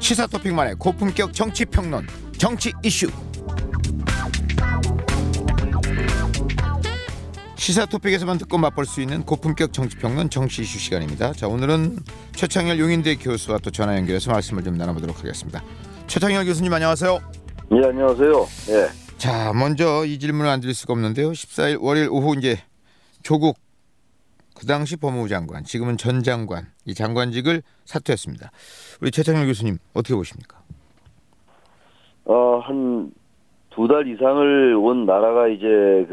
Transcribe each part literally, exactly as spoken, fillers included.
시사 토픽만의 고품격 정치 평론, 정치 이슈. 시사 토픽에서만 듣고 맛볼 수 있는 고품격 정치 평론, 정치 이슈 시간입니다. 자, 오늘은 최창열 용인대 교수와 또 전화 연결해서 말씀을 좀 나눠보도록 하겠습니다. 최창열 교수님, 안녕하세요. 네, 안녕하세요. 예. 자, 먼저 이 질문을 안 드릴 수가 없는데요. 십사일 월요일 오후 이제 조국 그 당시 법무부 장관, 지금은 전 장관, 이 장관직을 사퇴했습니다. 우리 최창열 교수님 어떻게 보십니까? 어, 한 두 달 이상을 온 나라가 이제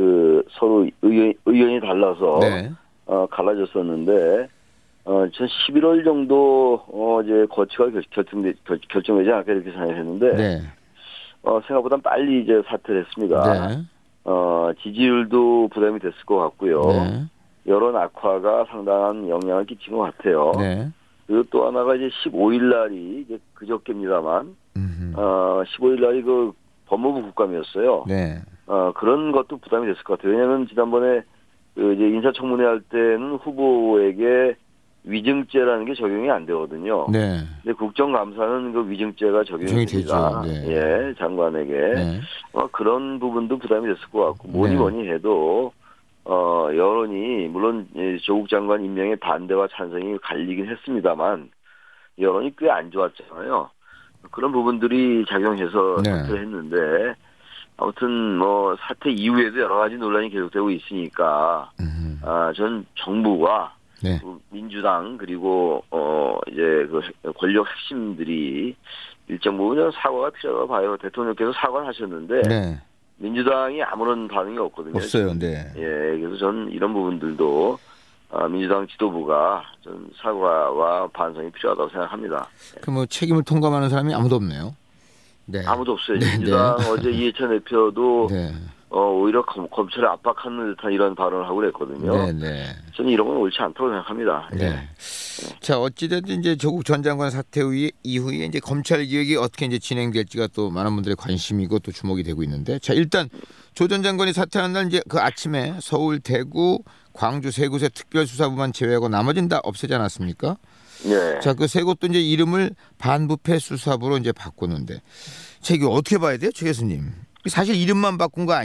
그 서로 의견, 의견이 달라서 네. 어, 갈라졌었는데, 어, 전 십일월 정도 어, 이제 거치가 결정 결정되지 않을까 이렇게 생각했는데, 네. 어, 생각보다 빨리 이제 사퇴를 했습니다. 네. 어, 지지율도 부담이 됐을 것 같고요. 네. 여론 악화가 상당한 영향을 끼친 것 같아요. 네. 그리고 또 하나가 이제 십오일 날이 이제 그저께입니다만, 음흠. 어, 십오일 날이 그 법무부 국감이었어요. 네. 어, 그런 것도 부담이 됐을 것 같아요. 왜냐하면 지난번에 그 이제 인사청문회 할 때는 후보에게 위증죄라는 게 적용이 안 되거든요. 네. 근데 국정감사는 그 위증죄가 적용이 적용이 됩니다. 되죠. 네. 예, 장관에게. 네. 어, 그런 부분도 부담이 됐을 것 같고, 뭐니 네. 뭐니 해도, 어, 여론이, 물론 조국 장관 임명에 반대와 찬성이 갈리긴 했습니다만, 여론이 꽤 안 좋았잖아요. 그런 부분들이 작용해서 네. 사퇴를 했는데, 아무튼 뭐 사퇴 이후에도 여러 가지 논란이 계속되고 있으니까, 음흠. 아, 전 정부가 네. 민주당 그리고 어 이제 그 권력 핵심들이 일정 부분 사과가 필요하다고 봐요. 대통령께서 사과를 하셨는데 네. 민주당이 아무런 반응이 없거든요. 없어요. 네. 예, 그래서 저는 이런 부분들도 아, 민주당 지도부가 좀 사과와 반성이 필요하다고 생각합니다. 그 뭐 책임을 통감하는 사람이 아무도 없네요. 네. 아무도 없어요. 네, 민주당 네. 어제 이해찬 대표도 네. 어, 오히려 검, 검찰을 압박하는 듯한 이런 발언을 하고 그랬거든요. 네, 네. 저는 이런 건 옳지 않다고 생각합니다. 네. 예. 자, 어찌됐든 이제 조국 전 장관 사퇴 후에 이후에 이제 검찰 개혁이 어떻게 이제 진행될지가 또 많은 분들의 관심이고 또 주목이 되고 있는데, 자, 일단 조 전 장관이 사퇴하는 날 이제 그 아침에 서울, 대구, 광주 세 곳의 특별수사부만 제외하고 나머지는 다 없애지 않았습니까? 네. 자, 그 세 곳도 이제 이름을 반부패 수사부로 이제 바꾸는데, 자, 이거 어떻게 봐야 돼요, 최 교수님? 사실 이름만 바꾼 거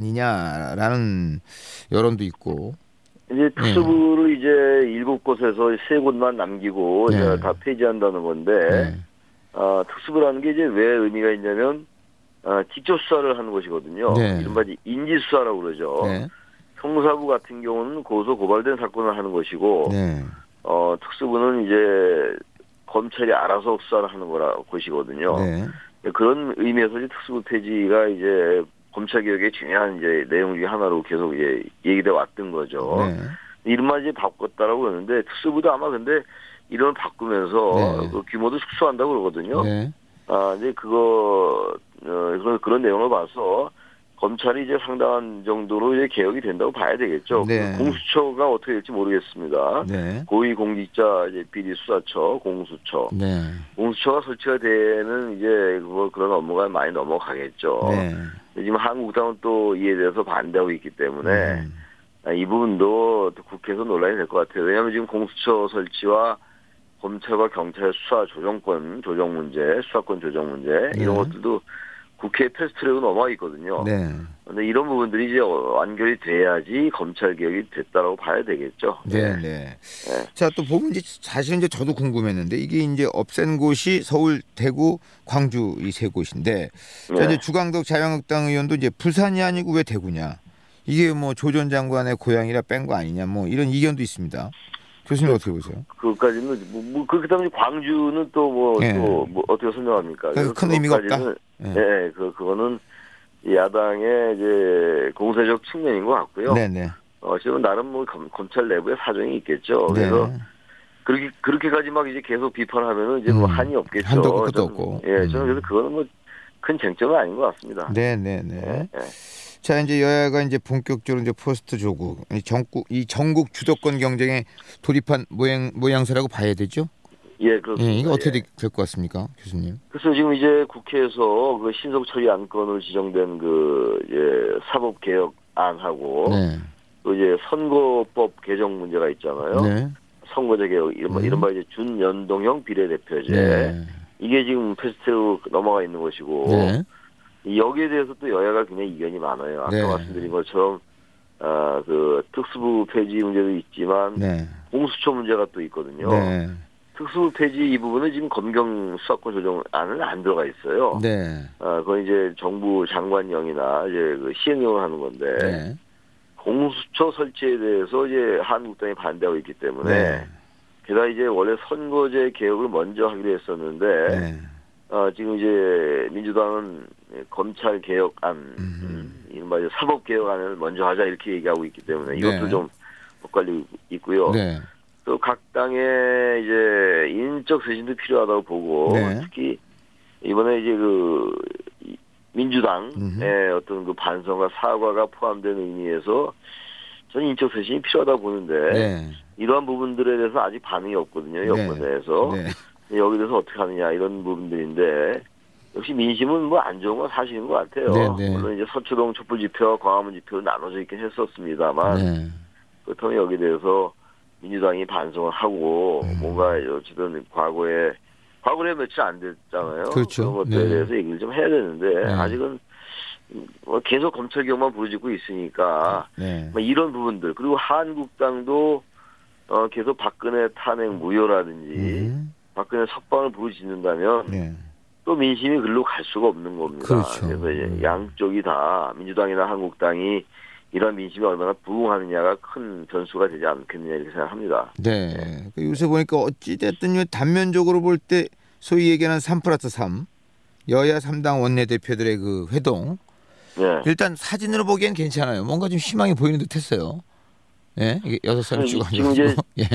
아니냐라는 여론도 있고. 이제 특수부를 이제 일곱 곳에서 세 곳만 남기고 네. 이제 다 폐지한다는 건데, 네. 어, 특수부라는 게 이제 왜 의미가 있냐면, 어, 직접 수사를 하는 것이거든요. 네. 이른바 인지수사라고 그러죠. 네. 형사부 같은 경우는 고소 고발된 사건을 하는 것이고, 네. 어, 특수부는 이제 검찰이 알아서 수사를 하는 거라 것이거든요. 네. 그런 의미에서 이제 특수부 폐지가 이제 검찰 개혁의 중요한 이제 내용 중에 하나로 계속 이제 얘기돼 왔던 거죠. 네. 이름만 이제 바꿨다라고 그러는데 특수부도 아마 근데 이름을 바꾸면서 네. 그 규모도 축소한다고 그러거든요. 네. 아, 이제 그거 어, 그런 그런 내용을 봐서 검찰이 이제 상당한 정도로 이제 개혁이 된다고 봐야 되겠죠. 네. 그 공수처가 어떻게 될지 모르겠습니다. 네. 고위공직자 이제 비리 수사처, 공수처. 네. 공수처가 설치가 되는 이제 뭐 그런 업무가 많이 넘어가겠죠. 네. 지금 한국당은 또 이에 대해서 반대하고 있기 때문에 음. 이 부분도 또 국회에서 논란이 될 것 같아요. 왜냐하면 지금 공수처 설치와 검찰과 경찰 수사 조정권 조정 문제, 수사권 조정 문제 이런 네. 것들도 국회 패스트트랙으로 넘어가 있거든요. 네. 그런데 이런 부분들이 이제 완결이 돼야지 검찰 개혁이 됐다라고 봐야 되겠죠. 네, 네. 네. 자, 또 보면 이제 사실은 이제 저도 궁금했는데 이게 이제 없앤 곳이 서울, 대구, 광주 이 세 곳인데, 자, 네. 이제 주광덕 자유한국당 의원도 이제 부산이 아니고 왜 대구냐? 이게 뭐 조 전 장관의 고향이라 뺀 거 아니냐? 뭐 이런 이견도 있습니다. 교수님 어떻게 보세요? 그까지는 뭐, 뭐 그다음에 광주는 또 뭐 또 예. 뭐 어떻게 설명합니까? 그래서 큰 의미가 없다. 예, 예. 네, 그 그거는 야당의 이제 공세적 측면인 것 같고요. 네네. 어, 지금 나름 뭐 검, 검찰 내부에 사정이 있겠죠. 네. 그래서 그렇게 그렇게까지 막 이제 계속 비판하면은 이제 뭐 음. 한이 없겠죠. 한도 없고 끝도 저는, 없고. 예, 저는 음. 그래서 그거는 뭐 큰 쟁점은 아닌 것 같습니다. 네네네. 예, 예. 자, 이제 여야가 이제 본격적으로 이제 포스트 조국, 이 전국 이 전국 주도권 경쟁에 돌입한 모양 모양새라고 봐야 되죠? 예, 그렇습니다. 예, 이거 어떻게 예. 될 것 같습니까, 교수님? 그래서 지금 이제 국회에서 그 신속 처리 안건을 지정된 그 이제 사법 개혁안하고 네. 또 이제 선거법 개정 문제가 있잖아요. 네. 선거제 개혁 이른바, 음. 이른바 이제 준연동형 비례대표제. 네. 이게 지금 패스트로 넘어가 있는 것이고 네. 여기에 대해서 또 여야가 굉장히 이견이 많아요. 아까 네. 말씀드린 것처럼 아, 그 특수부 폐지 문제도 있지만 네. 공수처 문제가 또 있거든요. 네. 특수부 폐지 이 부분은 지금 검경 수사권 조정안은 안 들어가 있어요. 네. 아, 그건 이제 정부 장관령이나 이제 그 시행령을 하는 건데 네. 공수처 설치에 대해서 이제 한국당이 반대하고 있기 때문에 네. 게다가 이제 원래 선거제 개혁을 먼저 하기로 했었는데 네. 어, 지금 이제 민주당은 검찰 개혁안, 음, 이른바 이제 사법 개혁안을 먼저 하자 이렇게 얘기하고 있기 때문에 이것도 네. 좀 엇갈리고 있고요. 네. 또 각 당의 이제 인적 쇄신도 필요하다고 보고 네. 특히 이번에 이제 그 민주당의 음흠. 어떤 그 반성과 사과가 포함된 의미에서 저는 인적 쇄신이 필요하다고 보는데 네. 이러한 부분들에 대해서 아직 반응이 없거든요. 여권 내에서. 네. 여기 대해서 어떻게 하느냐 이런 부분들인데 역시 민심은 뭐 안 좋은 건 사실인 것 같아요. 네, 네. 물론 이제 서초동 촛불집회와 광화문 집회로 나눠져 있긴 했었습니다만 네. 그렇다면 여기 대해서 민주당이 반성을 하고 음. 뭔가 어쨌든 과거에 과거에 며칠 안 됐잖아요. 그렇죠. 그런 것들에 네. 대해서 얘기를 좀 해야 되는데 네. 아직은 뭐 계속 검찰 개혁만 부르짖고 있으니까 네. 뭐 이런 부분들 그리고 한국당도 어 계속 박근혜 탄핵 무효라든지 음. 박근혜 석방을 부르짖는다면 네. 또 민심이 글로 갈 수가 없는 겁니다. 그렇죠. 그래서 이제 음. 양쪽이 다 민주당이나 한국당이 이런 민심이 얼마나 부응하느냐가 큰 변수가 되지 않겠느냐 이렇게 생각합니다. 네. 그 요새 보니까 어찌 됐든 단면적으로 볼 때 소위 얘기하는 삼 플러스 삼 여야 삼 당 원내대표들의 그 회동 네. 일단 사진으로 보기엔 괜찮아요. 뭔가 좀 희망이 보이는 듯했어요. 예, 이게 여섯 사람 쭉 지금 이제 앉아서. 예.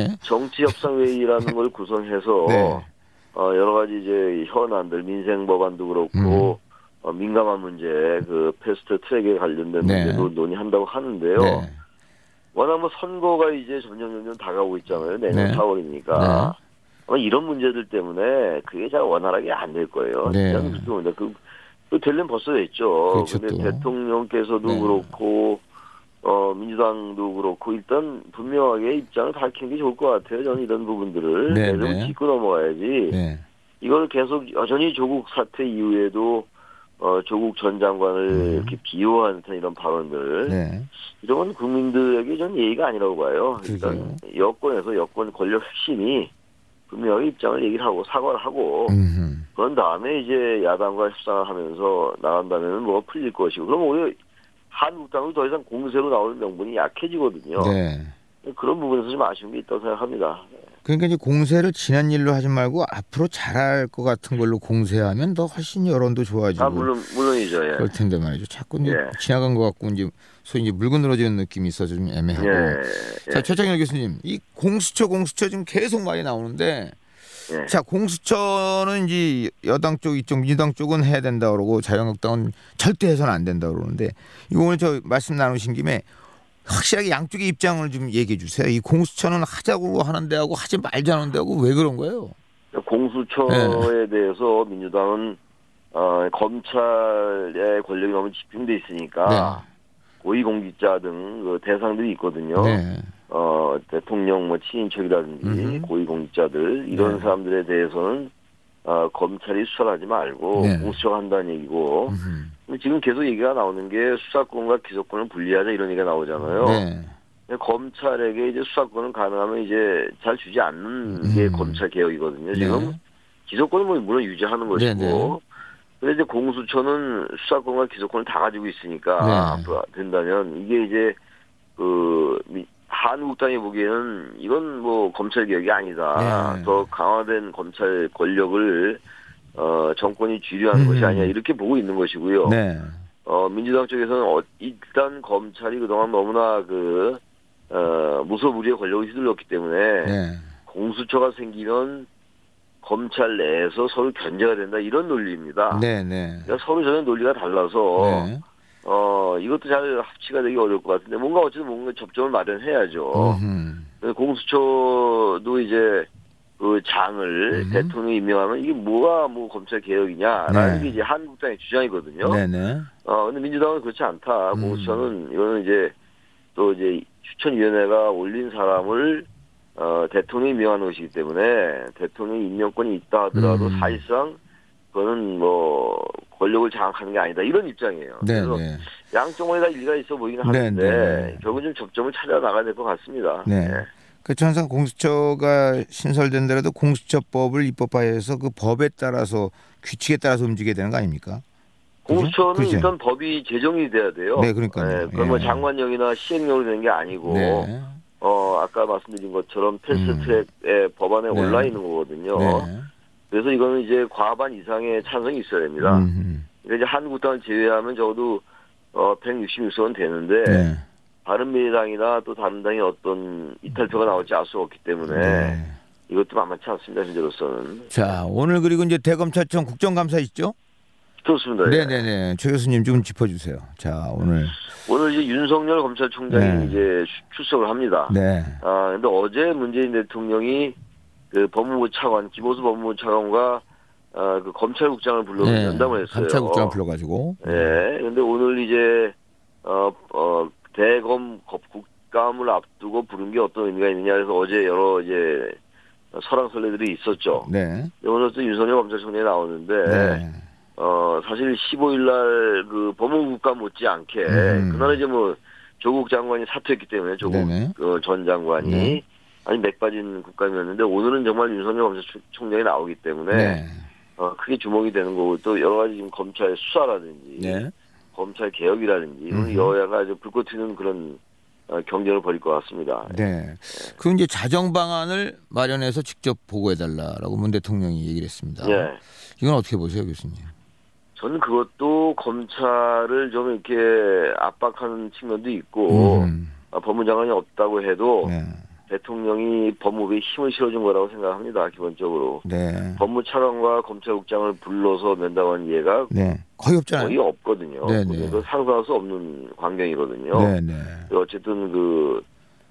정치협상회의라는 걸 구성해서 네. 어, 여러 가지 이제 현안들 민생 법안도 그렇고 음. 어, 민감한 문제 그 패스트 트랙에 관련된 네. 문제도 논의한다고 하는데요. 네. 워낙 뭐 선거가 이제 점점 점점 다가오고 있잖아요. 내년 네. 사월이니까. 네. 아마 이런 문제들 때문에 그게 잘 원활하게 안 될 거예요. 네. 저는 그렇게 봅니다. 그, 그 되려면 벌써 됐죠. 그렇죠, 근데 또. 대통령께서도 네. 그렇고 어, 민주당도 그렇고 일단 분명하게 입장을 밝히는 게 좋을 것 같아요. 저는 이런 부분들을 네, 내좀 네. 짚고 넘어가야지. 네. 이걸 계속 여전히 조국 사태 이후에도 어, 조국 전 장관을 음. 이렇게 비호하는 듯한 이런 발언들 네. 이런 건 국민들에게 전 예의가 아니라고 봐요. 일단 여권에서 여권 권력 핵심이 분명히 입장을 얘기를 하고 사과를 하고 음흠. 그런 다음에 이제 야당과 협상을 하면서 나간다면 뭐 풀릴 것이고 그럼 오히려 한국당은 더 이상 공세로 나오는 명분이 약해지거든요. 네. 그런 부분에서 좀 아쉬운 게 있다고 생각합니다. 그러니까 이제 공세를 지난 일로 하지 말고 앞으로 잘할 것 같은 걸로 공세하면 더 훨씬 여론도 좋아지고. 아 물론 물론이죠. 예. 그럴 텐데 말이죠. 자꾸 이제 예. 지나간 것 같고 이제 소위 이제 물고 늘어지는 느낌이 있어서 좀 애매하고. 예. 자 예. 최창일 교수님, 이 공수처 공수처 지금 계속 말이 나오는데, 예. 자 공수처는 이제 여당 쪽 이쪽 민주당 쪽은 해야 된다 그러고 자유한국당은 절대 해서는 안 된다 그러는데, 이거 오늘 저 말씀 나누신 김에 확실하게 양쪽의 입장을 좀 얘기해 주세요. 이 공수처는 하자고 하는 데하고 하지 말자는 데하고 왜 그런 거예요? 공수처에 네. 대해서 민주당은 어, 검찰의 권력이 너무 집중돼 있으니까 네. 고위공직자 등 그 대상들이 있거든요. 네. 어, 대통령 뭐 친인척이라든지 음흠. 고위공직자들 이런 네. 사람들에 대해서는 어, 검찰이 수사를 하지 말고 네. 공수처가 한다는 얘기고 음흠. 지금 계속 얘기가 나오는 게 수사권과 기소권을 분리하자 이런 얘기가 나오잖아요. 네. 검찰에게 이제 수사권은 가능하면 이제 잘 주지 않는 게 음. 검찰 개혁이거든요. 지금 네. 기소권은 뭐 물론 유지하는 것이고, 네네. 근데 이제 공수처는 수사권과 기소권을 다 가지고 있으니까 네. 앞으로 된다면 이게 이제 그 한국당이 보기에는 이건 뭐 검찰 개혁이 아니다. 네. 더 강화된 검찰 권력을 어 정권이 쥐려하는 음. 것이 아니야 이렇게 보고 있는 것이고요. 네. 어 민주당 쪽에서는 어, 일단 검찰이 그동안 너무나 그 어, 무소불위의 권력을 휘둘렀기 때문에 네. 공수처가 생기면 검찰 내에서 서로 견제가 된다 이런 논리입니다. 네. 네. 그러니까 서로 전혀 논리가 달라서 네. 어 이것도 잘 합치가 되기 어려울 것 같은데 뭔가 어쨌든 뭔가 접점을 마련해야죠. 음흠. 공수처도 이제 그 장을 음흠. 대통령이 임명하면 이게 뭐가 뭐 검찰 개혁이냐라는 네. 게 이제 한국당의 주장이거든요. 네네. 어 근데 민주당은 그렇지 않다. 음. 공수처는 이거는 이제 또 이제 추천위원회가 올린 사람을 어, 대통령이 임명하는 것이기 때문에 대통령이 임명권이 있다 하더라도 음. 사실상 그거는 뭐 권력을 장악하는 게 아니다 이런 입장이에요. 네, 그래서 네. 양쪽에 다 일리가 있어 보이긴 네, 하는데 네. 결국은 좀 접점을 찾아 나가야 될 것 같습니다. 네. 네. 그 항상 공수처가 신설된다라도 공수처법을 입법화해서 그 법에 따라서 규칙에 따라서 움직여야 되는 거 아닙니까? 공수처는 그죠? 일단 법이 제정이 돼야 돼요. 네, 그러니까요. 예, 그건 뭐 예. 장관령이나 시행령으로 되는 게 아니고 네. 어 아까 말씀드린 것처럼 패스트트랙의 법안에 네. 올라 있는 거거든요. 네. 그래서 이거는 이제 과반 이상의 찬성이 있어야 됩니다. 음. 그러니까 이제 한국당을 제외하면 적어도 어 백육십육 석은 되는데 네. 바른미래당이나 또 다른 당의 어떤 이탈표가 나올지 알 수 없기 때문에 네. 이것도 만만치 않습니다. 현재로서는. 자, 오늘 그리고 이제 대검찰청 국정감사 있죠? 그렇습니다. 네, 예. 네, 네. 최 교수님 좀 짚어주세요. 자, 오늘. 오늘 이제 윤석열 검찰총장이 네. 이제 출석을 합니다. 네. 아, 근데 어제 문재인 대통령이 그 법무부 차관, 김호수 법무부 차관과 아, 그 검찰국장을 불러 네. 면담을 했어요. 감찰국장 불러가지고. 예. 근데 오늘 이제 어, 어, 대검 국감을 앞두고 부른 게 어떤 의미가 있느냐 해서 어제 여러 이제 설왕설래들이 있었죠. 네. 오늘 또 윤석열 검찰총장이 나오는데 네. 어, 사실 십오일 날 그 법무부 국감 못지않게 음. 그날 이제 뭐 조국 장관이 사퇴했기 때문에 조국 네네. 그 전 장관이 네. 아니 맥 빠진 국감이었는데 오늘은 정말 윤석열 검찰총장이 나오기 때문에 네. 어, 크게 주목이 되는 거고 또 여러 가지 지금 검찰 수사라든지 네. 검찰 개혁이라든지 이런 음. 여야가 아주 불꽃 튀는 그런 어, 경쟁을 벌일 것 같습니다. 네. 그 이제 자정 방안을 마련해서 직접 보고해달라라고 문 대통령이 얘기를 했습니다. 예. 이건 어떻게 보세요, 교수님? 저는 그것도 검찰을 좀 이렇게 압박하는 측면도 있고 음. 어, 법무장관이 없다고 해도 네. 대통령이 법무부에 힘을 실어준 거라고 생각합니다. 기본적으로. 네. 법무차관과 검찰국장을 불러서 면담한 예가 네. 거의 없잖아요. 거의 없거든요. 네네. 그래서 상상할 수 없는 광경이거든요. 네네. 어쨌든 그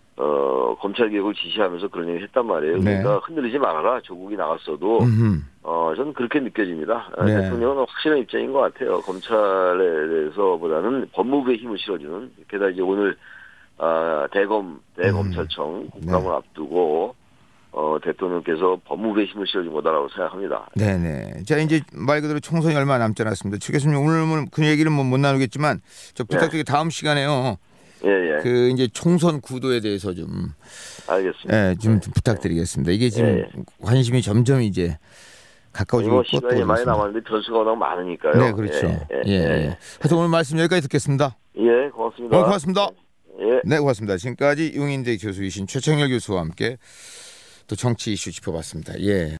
어, 검찰 개혁을 지시하면서 그런 얘기를 했단 말이에요. 네. 그러니까 흔들리지 말아라. 조국이 나갔어도 음흠. 어, 저는 그렇게 느껴집니다. 네. 대통령은 확실한 입장인 것 같아요. 검찰에 대해서보다는 법무부에 힘을 실어주는. 게다가 이제 오늘 아, 대검 대검찰청 국감을 네. 앞두고 어, 대통령께서 법무부에 힘을 실어준 거다라고 생각합니다. 네네. 자, 이제 말 그대로 총선이 얼마 남지 않았습니다. 최 교수님 오늘 그 얘기는 뭐 못 나누겠지만 저 부탁드리게 다음 시간에요. 예, 예. 그 이제 총선 구도에 대해서 좀, 알겠습니다. 예, 좀 부탁드리겠습니다. 이게 지금 예, 예. 관심이 점점 이제 가까워지고 뭐 있고 또 시간이 많이 그렇습니다. 남았는데 변수가 워낙 많으니까요. 네, 그렇죠. 예, 예, 예, 예. 하여튼 오늘 말씀 여기까지 듣겠습니다. 예, 고맙습니다. 오늘 고맙습니다. 예. 네, 고맙습니다. 지금까지 용인대 교수이신 최창렬 교수와 함께 또 정치 이슈 짚어봤습니다. 예.